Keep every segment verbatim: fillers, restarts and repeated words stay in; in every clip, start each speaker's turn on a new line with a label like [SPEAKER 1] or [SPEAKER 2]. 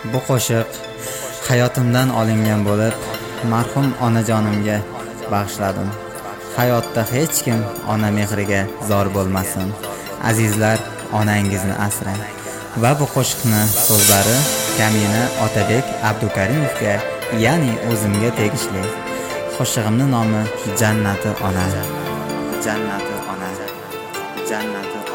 [SPEAKER 1] Bu qo'shiq hayotimdan olingan bo'lib, marhum onajonimga bag'ishladim. Hayotda hech kim ona mehriga zor bo'lmasin. Azizlar, onangizni asrang. Va bu qo'shiqni so'zlari Kamina Otabek Abdukarimovga, ya'ni o'zimga tegishli. Qo'shig'imning nomi Jannati ona. Jannati ona. Jannati ona.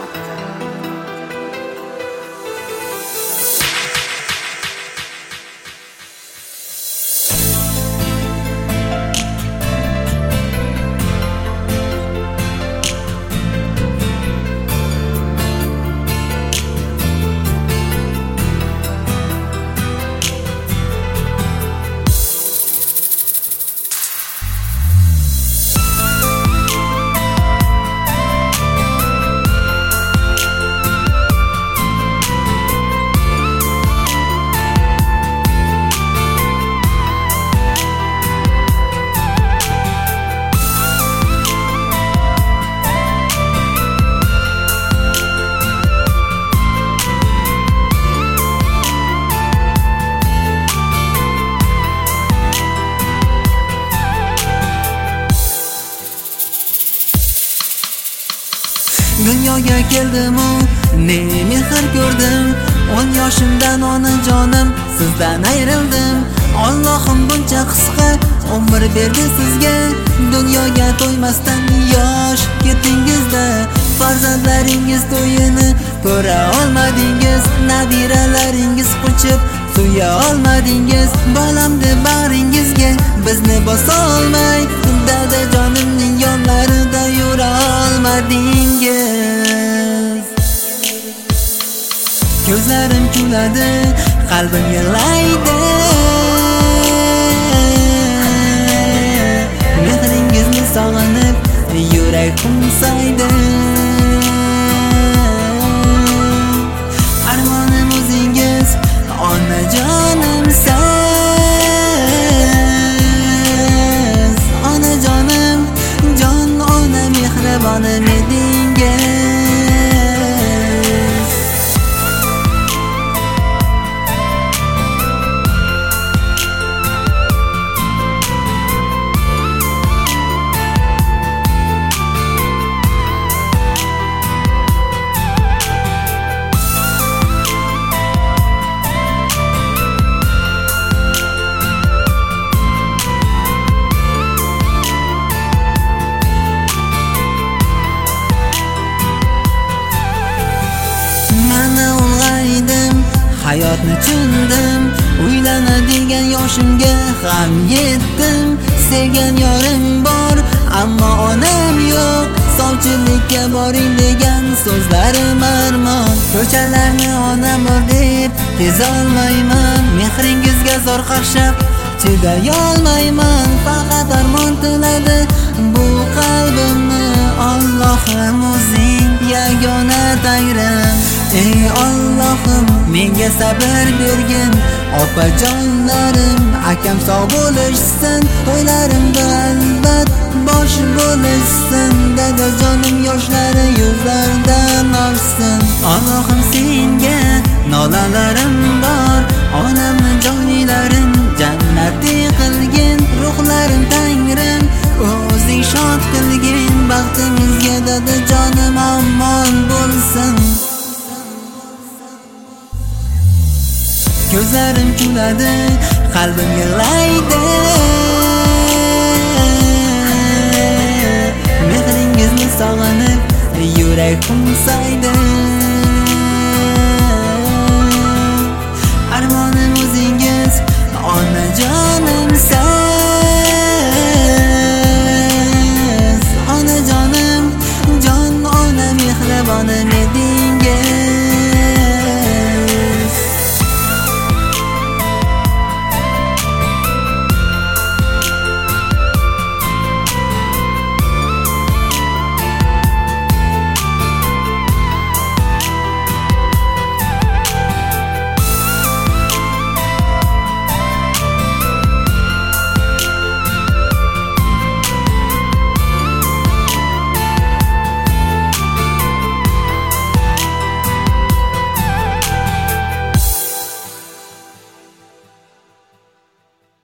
[SPEAKER 2] Dunyoga keldim u, ne mehr ko'rdim. o'n yoshimdan onajonim sizdan ayrildim. Allohim buncha qisqa umr berdi sizga. Dunyoga to'ymasdan yosh ketdingizda, farzandlaringiz to'yini ko'ra olmadingiz. Nabiralaringiz qochib suya olmadingiz. Bolam deb bag'ringizga bizni bosa olmay, dadajonimning yonlarida yura olmadingiz. Ko'zlarim kuladi, qalbim yig'laydi. Mehringizni sog'inib, yurak qumsaydi. Armonim o'zingiz, onajonimsiz. Onajonim, jon ona mehribonim edingiz. Hayotni tushundim, uylanadigan yoshimga ham yetdim. Sevgan yorim bor, ammo onam yo'q. Sovchilikka boring degan so'zlarim armon. Ko'chalarni onam bor deb kezolmayman. Mehringizga zor qarshab chiday olmayman. Faqat armon tiladi bu qalbimni. Allohim o'zing yagona tangrim. Ey Allohim, menga sabr bergin. Opajonlarim, akam sog' bo'lishsin. To'ylarimda albat bosh bo'lishsin. Dadajonim yoshlari yuzlaridan olsin. Allohim, senga nolalarim bor. Onamni joylarin jannati qilgin. Ruhlarim tangrim, o'zing shod qilgin. Baxtimizga dadajonim omon bo'lsin. Ko'zlarim kuladi, qalbim yig'laydi. Mehringizni sog'inib, yurak qumsaydi.